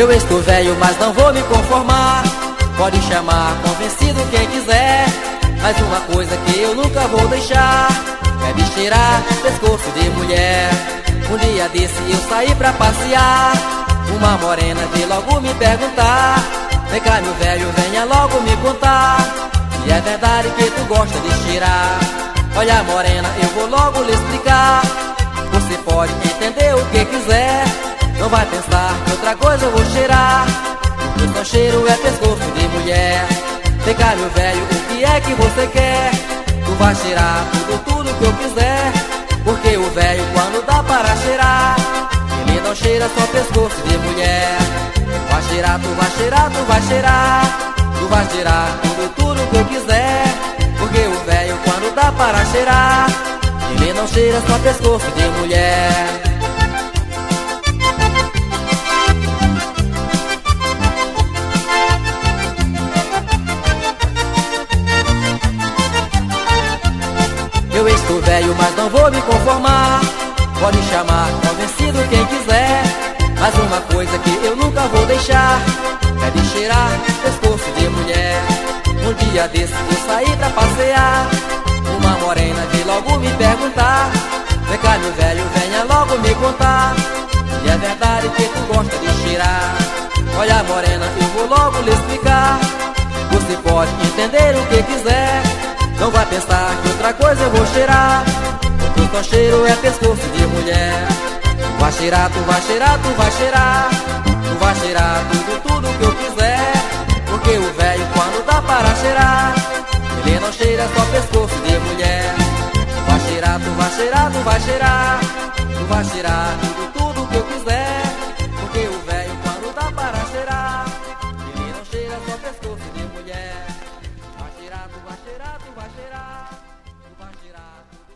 Eu estou velho, mas não vou me conformar. Pode chamar convencido quem quiser, mas uma coisa que eu nunca vou deixar é de cheirar pescoço de mulher. Um dia desse eu saí pra passear, uma morena veio logo me perguntar: vem cá meu velho, venha logo me contar se é verdade que tu gosta de cheirar. Olha morena, eu vou logo lhe explicar. Você pode entender o que quiser, não vai pensar que outra coisa eu vou cheirar. Eu só cheiro é pescoço de mulher. Vem cá meu velho, o que é que você quer? Tu vai cheirar tudo que eu quiser, porque o velho quando dá para cheirar, ele não cheira só pescoço de mulher. Vai cheirar, tu vai cheirar, tu vai cheirar. Tu vai cheirar tudo que eu quiser, porque o velho quando dá para cheirar, ele não cheira só pescoço de mulher. Eu estou velho, mas não vou me conformar. Pode chamar convencido quem quiser, mas uma coisa que eu nunca vou deixar é de cheirar pescoço de mulher. Um dia desse eu saí pra passear, uma morena veio logo me perguntar: vem cá meu velho, venha logo me contar se é verdade que tu gosta de cheirar. Olha morena, eu vou logo lhe explicar. Você pode entender o que quiser, não vai pensar que outra coisa eu vou cheirar, porque o só cheiro é pescoço de mulher. Tu vai cheirar, tu vai cheirar, tu vai cheirar. Tu vai cheirar tudo que eu quiser, porque o velho quando dá para cheirar, ele não cheira só pescoço de mulher. Tu vai cheirar, tu vai cheirar, tu vai cheirar. Tu vai cheirar tudo que eu quiser, porque o velho quando dá para cheirar, ele não cheira só pescoço de mulher. Tu vai cheirar, tu vai cheirar, tu vai cheirar. Tu vai cheirar tudo.